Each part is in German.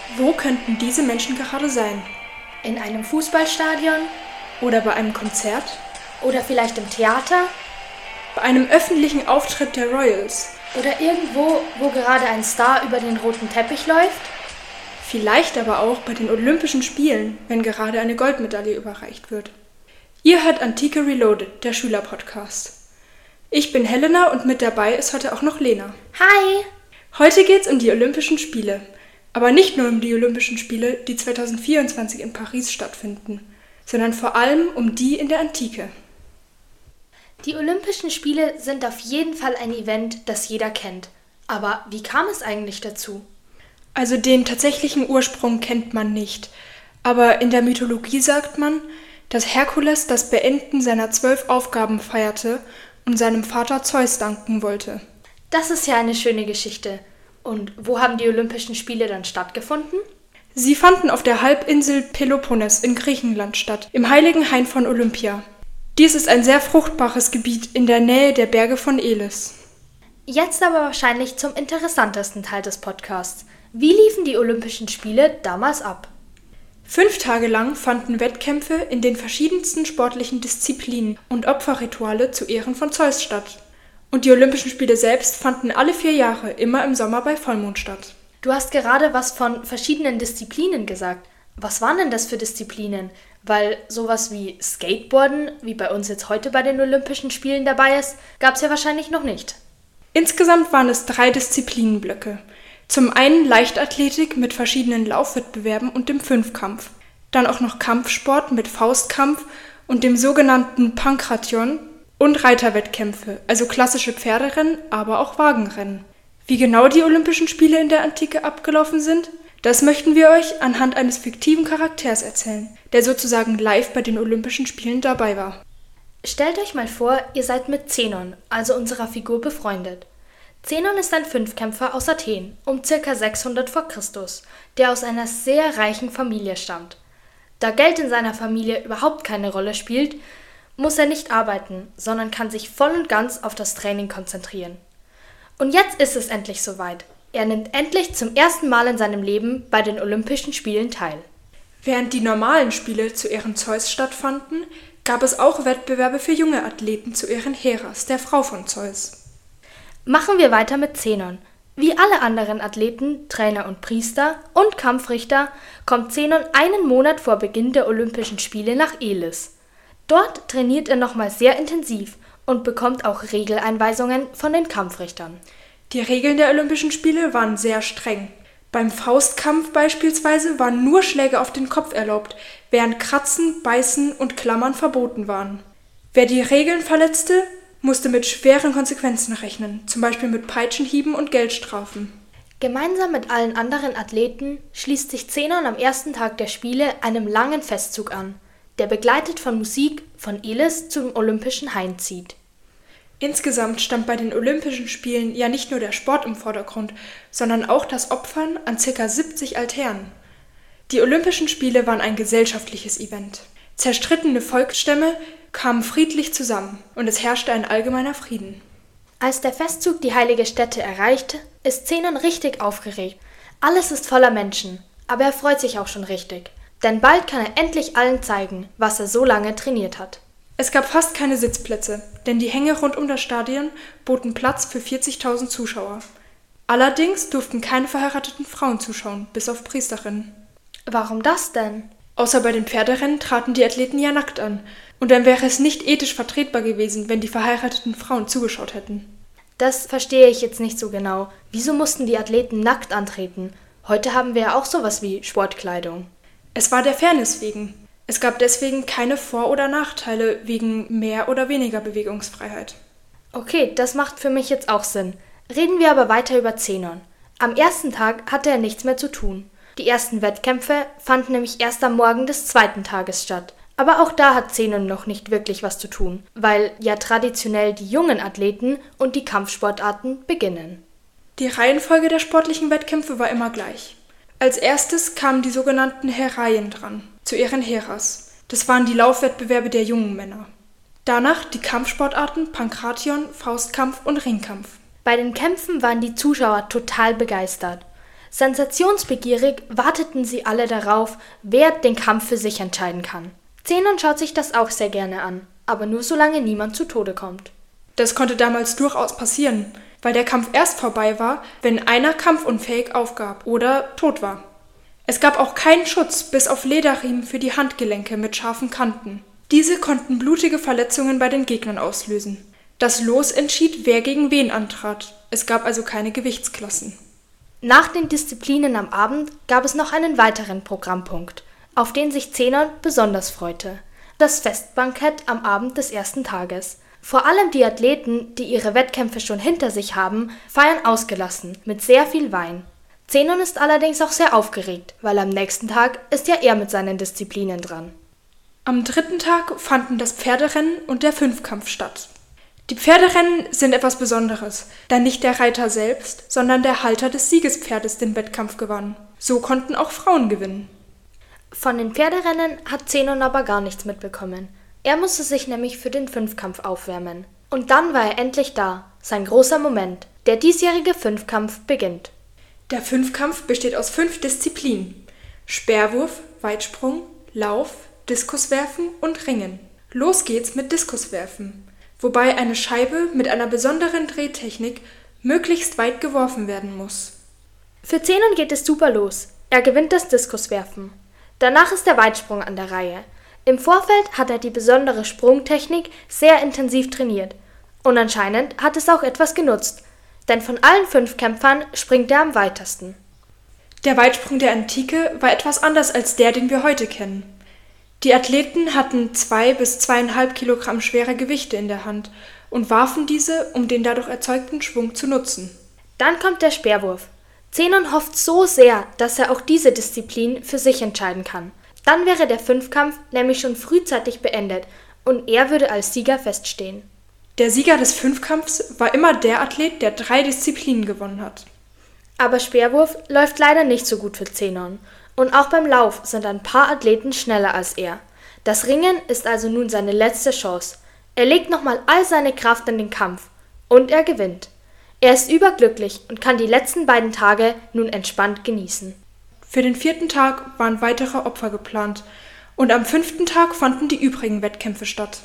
Wo könnten diese Menschen gerade sein? In einem Fußballstadion? Oder bei einem Konzert? Oder vielleicht im Theater? Bei einem öffentlichen Auftritt der Royals? Oder irgendwo, wo gerade ein Star über den roten Teppich läuft? Vielleicht aber auch bei den Olympischen Spielen, wenn gerade eine Goldmedaille überreicht wird. Ihr hört Antike Reloaded, der Schülerpodcast. Ich bin Helena und mit dabei ist heute auch noch Lena. Hi! Heute geht's um die Olympischen Spiele. Aber nicht nur um die Olympischen Spiele, die 2024 in Paris stattfinden, sondern vor allem um die in der Antike. Die Olympischen Spiele sind auf jeden Fall ein Event, das jeder kennt. Aber wie kam es eigentlich dazu? Also den tatsächlichen Ursprung kennt man nicht. Aber in der Mythologie sagt man, dass Herkules das Beenden seiner 12 Aufgaben feierte und seinem Vater Zeus danken wollte. Das ist ja eine schöne Geschichte. Und wo haben die Olympischen Spiele dann stattgefunden? Sie fanden auf der Halbinsel Peloponnes in Griechenland statt, im heiligen Hain von Olympia. Dies ist ein sehr fruchtbares Gebiet in der Nähe der Berge von Elis. Jetzt aber wahrscheinlich zum interessantesten Teil des Podcasts. Wie liefen die Olympischen Spiele damals ab? 5 Tage lang fanden Wettkämpfe in den verschiedensten sportlichen Disziplinen und Opferrituale zu Ehren von Zeus statt. Und die Olympischen Spiele selbst fanden alle 4 Jahre immer im Sommer bei Vollmond statt. Du hast gerade was von verschiedenen Disziplinen gesagt. Was waren denn das für Disziplinen? Weil sowas wie Skateboarden, wie bei uns jetzt heute bei den Olympischen Spielen dabei ist, gab es ja wahrscheinlich noch nicht. Insgesamt waren es 3 Disziplinenblöcke. Zum einen Leichtathletik mit verschiedenen Laufwettbewerben und dem Fünfkampf. Dann auch noch Kampfsport mit Faustkampf und dem sogenannten Pankration und Reiterwettkämpfe, also klassische Pferderennen, aber auch Wagenrennen. Wie genau die Olympischen Spiele in der Antike abgelaufen sind, das möchten wir euch anhand eines fiktiven Charakters erzählen, der sozusagen live bei den Olympischen Spielen dabei war. Stellt euch mal vor, ihr seid mit Zenon, also unserer Figur, befreundet. Zenon ist ein Fünfkämpfer aus Athen, um ca. 600 vor Christus, der aus einer sehr reichen Familie stammt. Da Geld in seiner Familie überhaupt keine Rolle spielt, muss er nicht arbeiten, sondern kann sich voll und ganz auf das Training konzentrieren. Und jetzt ist es endlich soweit. Er nimmt endlich zum ersten Mal in seinem Leben bei den Olympischen Spielen teil. Während die normalen Spiele zu Ehren Zeus stattfanden, gab es auch Wettbewerbe für junge Athleten zu Ehren Heras, der Frau von Zeus. Machen wir weiter mit Zenon. Wie alle anderen Athleten, Trainer und Priester und Kampfrichter kommt Zenon einen Monat vor Beginn der Olympischen Spiele nach Elis. Dort trainiert er nochmal sehr intensiv und bekommt auch Regeleinweisungen von den Kampfrichtern. Die Regeln der Olympischen Spiele waren sehr streng. Beim Faustkampf beispielsweise waren nur Schläge auf den Kopf erlaubt, während Kratzen, Beißen und Klammern verboten waren. Wer die Regeln verletzte, musste mit schweren Konsequenzen rechnen, zum Beispiel mit Peitschenhieben und Geldstrafen. Gemeinsam mit allen anderen Athleten schließt sich Zenon am ersten Tag der Spiele einem langen Festzug an, der begleitet von Musik von Elis zum Olympischen Hain zieht. Insgesamt stand bei den Olympischen Spielen ja nicht nur der Sport im Vordergrund, sondern auch das Opfern an ca. 70 Altären. Die Olympischen Spiele waren ein gesellschaftliches Event. Zerstrittene Volksstämme kamen friedlich zusammen und es herrschte ein allgemeiner Frieden. Als der Festzug die heilige Stätte erreicht, ist Zenon richtig aufgeregt. Alles ist voller Menschen, aber er freut sich auch schon richtig. Denn bald kann er endlich allen zeigen, was er so lange trainiert hat. Es gab fast keine Sitzplätze, denn die Hänge rund um das Stadion boten Platz für 40.000 Zuschauer. Allerdings durften keine verheirateten Frauen zuschauen, bis auf Priesterinnen. Warum das denn? Außer bei den Pferderennen traten die Athleten ja nackt an. Und dann wäre es nicht ethisch vertretbar gewesen, wenn die verheirateten Frauen zugeschaut hätten. Das verstehe ich jetzt nicht so genau. Wieso mussten die Athleten nackt antreten? Heute haben wir ja auch sowas wie Sportkleidung. Es war der Fairness wegen. Es gab deswegen keine Vor- oder Nachteile wegen mehr oder weniger Bewegungsfreiheit. Okay, das macht für mich jetzt auch Sinn. Reden wir aber weiter über Zenon. Am ersten Tag hatte er nichts mehr zu tun. Die ersten Wettkämpfe fanden nämlich erst am Morgen des zweiten Tages statt. Aber auch da hat Zenon noch nicht wirklich was zu tun, weil ja traditionell die jungen Athleten und die Kampfsportarten beginnen. Die Reihenfolge der sportlichen Wettkämpfe war immer gleich. Als erstes kamen die sogenannten Heraien dran, zu Ehren Heras. Das waren die Laufwettbewerbe der jungen Männer. Danach die Kampfsportarten Pankration, Faustkampf und Ringkampf. Bei den Kämpfen waren die Zuschauer total begeistert. Sensationsbegierig warteten sie alle darauf, wer den Kampf für sich entscheiden kann. Zenon schaut sich das auch sehr gerne an, aber nur solange niemand zu Tode kommt. Das konnte damals durchaus passieren, weil der Kampf erst vorbei war, wenn einer kampfunfähig aufgab oder tot war. Es gab auch keinen Schutz, bis auf Lederriemen für die Handgelenke mit scharfen Kanten. Diese konnten blutige Verletzungen bei den Gegnern auslösen. Das Los entschied, wer gegen wen antrat. Es gab also keine Gewichtsklassen. Nach den Disziplinen am Abend gab es noch einen weiteren Programmpunkt, auf den sich Zenon besonders freute: das Festbankett am Abend des ersten Tages. Vor allem die Athleten, die ihre Wettkämpfe schon hinter sich haben, feiern ausgelassen, mit sehr viel Wein. Zenon ist allerdings auch sehr aufgeregt, weil am nächsten Tag ist ja er mit seinen Disziplinen dran. Am dritten Tag fanden das Pferderennen und der Fünfkampf statt. Die Pferderennen sind etwas Besonderes, da nicht der Reiter selbst, sondern der Halter des Siegespferdes den Wettkampf gewann. So konnten auch Frauen gewinnen. Von den Pferderennen hat Zenon aber gar nichts mitbekommen. Er musste sich nämlich für den Fünfkampf aufwärmen. Und dann war er endlich da, sein großer Moment. Der diesjährige Fünfkampf beginnt. Der Fünfkampf besteht aus 5 Disziplinen: Speerwurf, Weitsprung, Lauf, Diskuswerfen und Ringen. Los geht's mit Diskuswerfen, wobei eine Scheibe mit einer besonderen Drehtechnik möglichst weit geworfen werden muss. Für Zenon geht es super los. Er gewinnt das Diskuswerfen. Danach ist der Weitsprung an der Reihe. Im Vorfeld hat er die besondere Sprungtechnik sehr intensiv trainiert. Und anscheinend hat es auch etwas genutzt, denn von allen 5 Kämpfern springt er am weitesten. Der Weitsprung der Antike war etwas anders als der, den wir heute kennen. Die Athleten hatten 2 bis 2,5 Kilogramm schwere Gewichte in der Hand und warfen diese, um den dadurch erzeugten Schwung zu nutzen. Dann kommt der Speerwurf. Zenon hofft so sehr, dass er auch diese Disziplin für sich entscheiden kann. Dann wäre der Fünfkampf nämlich schon frühzeitig beendet und er würde als Sieger feststehen. Der Sieger des Fünfkampfs war immer der Athlet, der 3 Disziplinen gewonnen hat. Aber Speerwurf läuft leider nicht so gut für Zenon. Und auch beim Lauf sind ein paar Athleten schneller als er. Das Ringen ist also nun seine letzte Chance. Er legt nochmal all seine Kraft in den Kampf. Und er gewinnt. Er ist überglücklich und kann die letzten beiden Tage nun entspannt genießen. Für den 4. Tag waren weitere Opfer geplant. Und am 5. Tag fanden die übrigen Wettkämpfe statt.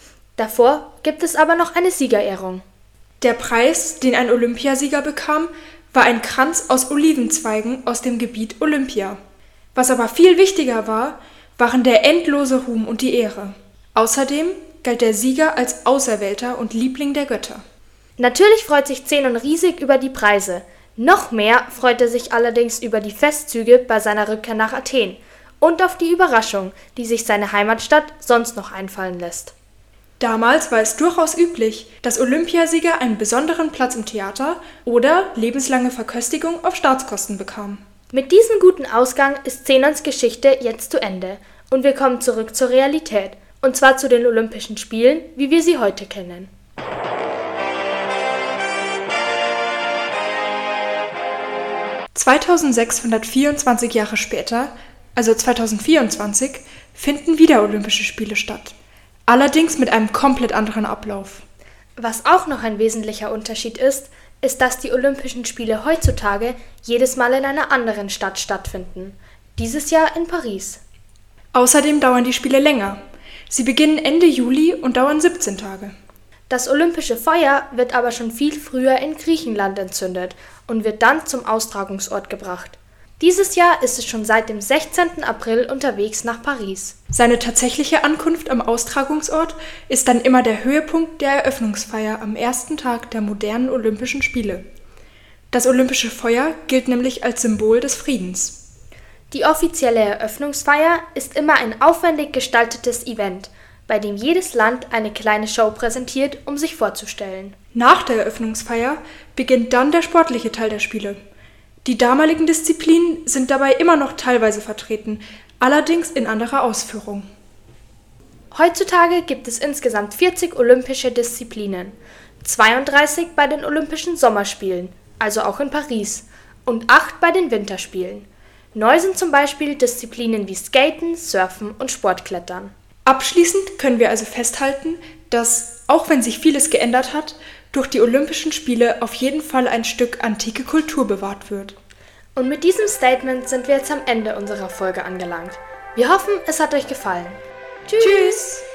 Davor gibt es aber noch eine Siegerehrung. Der Preis, den ein Olympiasieger bekam, war ein Kranz aus Olivenzweigen aus dem Gebiet Olympia. Was aber viel wichtiger war, waren der endlose Ruhm und die Ehre. Außerdem galt der Sieger als Auserwählter und Liebling der Götter. Natürlich freut sich Zenon riesig über die Preise. Noch mehr freut er sich allerdings über die Festzüge bei seiner Rückkehr nach Athen und auf die Überraschung, die sich seine Heimatstadt sonst noch einfallen lässt. Damals war es durchaus üblich, dass Olympiasieger einen besonderen Platz im Theater oder lebenslange Verköstigung auf Staatskosten bekamen. Mit diesem guten Ausgang ist Zenons Geschichte jetzt zu Ende und wir kommen zurück zur Realität, und zwar zu den Olympischen Spielen, wie wir sie heute kennen. (2624 Jahre später, also 2024, finden wieder Olympische Spiele statt. Allerdings mit einem komplett anderen Ablauf. Was auch noch ein wesentlicher Unterschied ist, dass die Olympischen Spiele heutzutage jedes Mal in einer anderen Stadt stattfinden. Dieses Jahr in Paris. Außerdem dauern die Spiele länger. Sie beginnen Ende Juli und dauern 17 Tage. Das olympische Feuer wird aber schon viel früher in Griechenland entzündet und wird dann zum Austragungsort gebracht. Dieses Jahr ist es schon seit dem 16. April unterwegs nach Paris. Seine tatsächliche Ankunft am Austragungsort ist dann immer der Höhepunkt der Eröffnungsfeier am ersten Tag der modernen Olympischen Spiele. Das olympische Feuer gilt nämlich als Symbol des Friedens. Die offizielle Eröffnungsfeier ist immer ein aufwendig gestaltetes Event, bei dem jedes Land eine kleine Show präsentiert, um sich vorzustellen. Nach der Eröffnungsfeier beginnt dann der sportliche Teil der Spiele. Die damaligen Disziplinen sind dabei immer noch teilweise vertreten, allerdings in anderer Ausführung. Heutzutage gibt es insgesamt 40 olympische Disziplinen, 32 bei den Olympischen Sommerspielen, also auch in Paris, und 8 bei den Winterspielen. Neu sind zum Beispiel Disziplinen wie Skaten, Surfen und Sportklettern. Abschließend können wir also festhalten, dass, auch wenn sich vieles geändert hat, durch die Olympischen Spiele auf jeden Fall ein Stück antike Kultur bewahrt wird. Und mit diesem Statement sind wir jetzt am Ende unserer Folge angelangt. Wir hoffen, es hat euch gefallen. Tschüss!